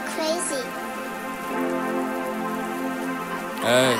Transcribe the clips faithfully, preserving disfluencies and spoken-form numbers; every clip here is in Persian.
crazy. ای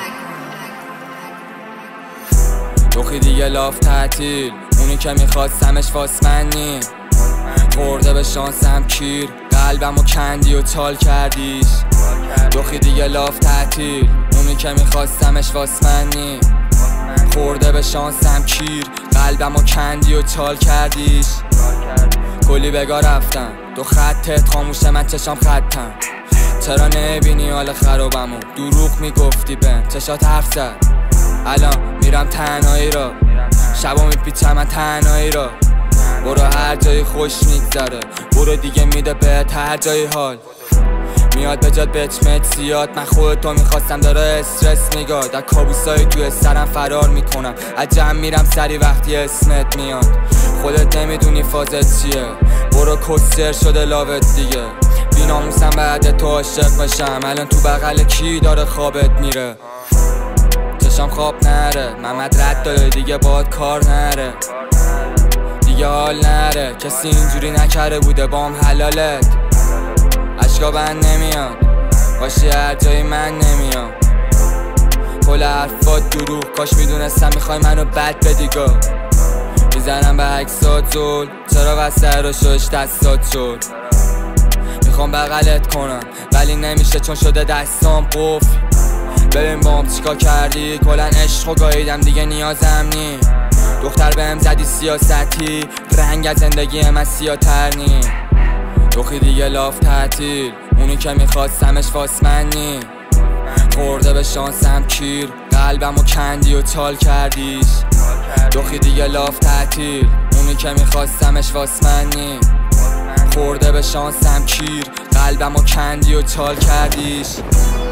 دوخی دیگه لاف تعطیل، اونی که میخواستمش واس من نی. خورده به شانسم کیر، قلبمو کندی و تال کردیش. دوخی دیگه لاف تعطیل، اونی که میخواستمش واس من نی. خورده به شانسم کیر، قلبمو کندی و تال کردیش. کلی بگاه رفتم دو خطت خاموشه، من چشام خطم. چرا نبینی حال خرابمو؟ دروغ میگفتی بهم، چشات حرف زد. الان میرم تنهایی را، شبا میپیچم من تنهایی را. برو هر جایی خوش میگذره، برو دیگه میده بهت هر جایی حال. میاد به جاد بچمت زیاد، من خودتو میخواستم داره استرس میگاد. در کابوسایی توی سرم فرار میکنم، عجم میرم سری وقتی اسمت میاد. خودت نمیدونی فازت چیه، برو کسر شده لاوت دیگه. بیناموسم بعد تو عاشق بشم، الان تو بغل کی داره خوابت میره. چشم خواب نره، محمد رد داره دیگه باد کار نره. دیگه حال نره، کسی اینجوری نکره بوده بام حلالت. عشقا بند نمیاد، باشی هر جایی من نمیام. کل حرفات دروغ، کاش میدونستم میخوای منو بد بدیگا. میزنم به عکسات زل، چرا وسط رو شوش دستات شد. میخوام بغلت کنم ولی نمیشه چون شده دستام قفل. ببین بام چیکار کردی، کلن عشقو گاهیدم دیگه نیازم نی. دختر بهم زدی سیاستی، رنگ از زندگی من سیاتر نی. دوخی دیگه لاف تعطیل، اونی که میخواستمش واس من نی. خورده به شانسم کیر، قلبمو کندی و تال کردیش. دوخی دیگه لاف تعطیل، اونی که میخواستمش واس من نی. خورده به شانسم کیر، قلبمو کندی و تال کردیش.